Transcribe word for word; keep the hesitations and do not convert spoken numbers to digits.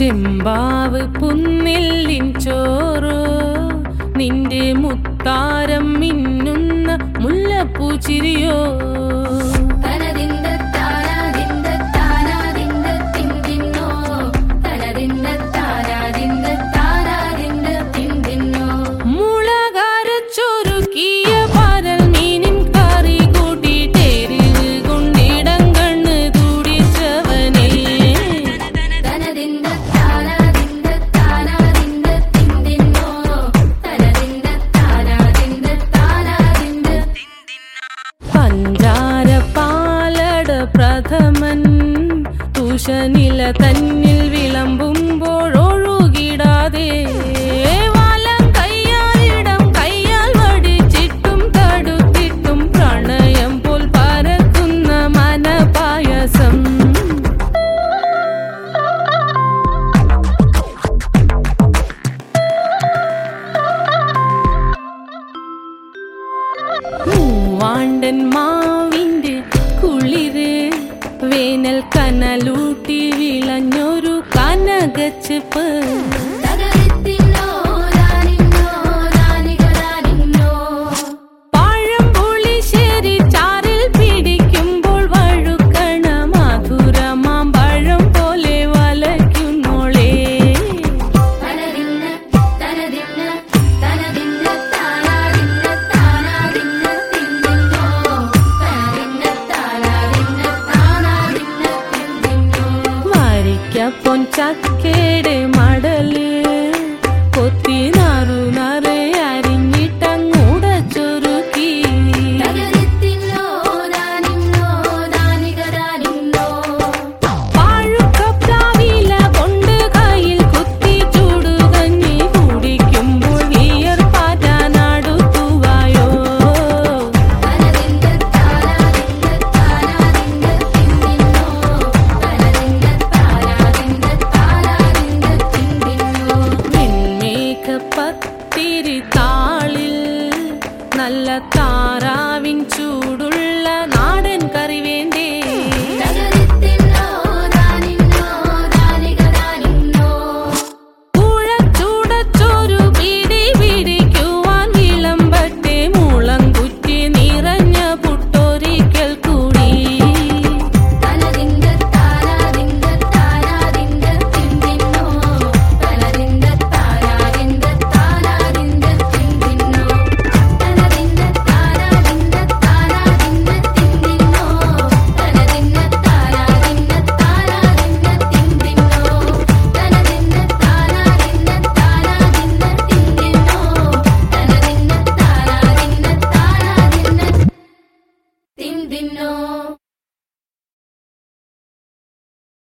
ചെമ്പാവ് പുന്നെല്ലിൻ ചോറോ നിന്റെ മുത്താരം മിന്നുന്ന മുല്ലപ്പൂച്ചിരിയോ പ്രഥമൻ തൂഷനില തന്നിൽ വിളമ്പുമ്പോഴൊഴുകിടാതെ വലം കയ്യാലിടം കയ്യാൽ വടിച്ചിട്ടും തടുത്തിട്ടും പ്രണയം പോൽ പരക്കുന്ന മനപായസം മൂവാണ്ടൻ മാവിന്റെ കുളിര് വേനൽ കനലൂട്ടി വിളഞ്ഞൊരു കനകച്ചെപ്പ് പഴംപുളിശ്ശേരി ചാറിൽ പിടിക്കുമ്പോൾ വഴുക്കണ മധുരമാം പഴം പോലെ വലയ്ക്കുന്നോളേ പൊൻചക്കയുടെ മടല് കൊത്തി നാറു നറെ അരിഞ്ഞിട്ടങ്ങൂട ചൊരുക്കി പാഴുക്കപ്ലാവില കൊണ്ട് കയ്യിൽ കുത്തി ചൂടുകഞ്ഞി കുടിക്കുമ്പോൾ വിയർപ്പാറ്റാനടുത്തുവായോ പത്തിരി താളിൽ നല്ല താ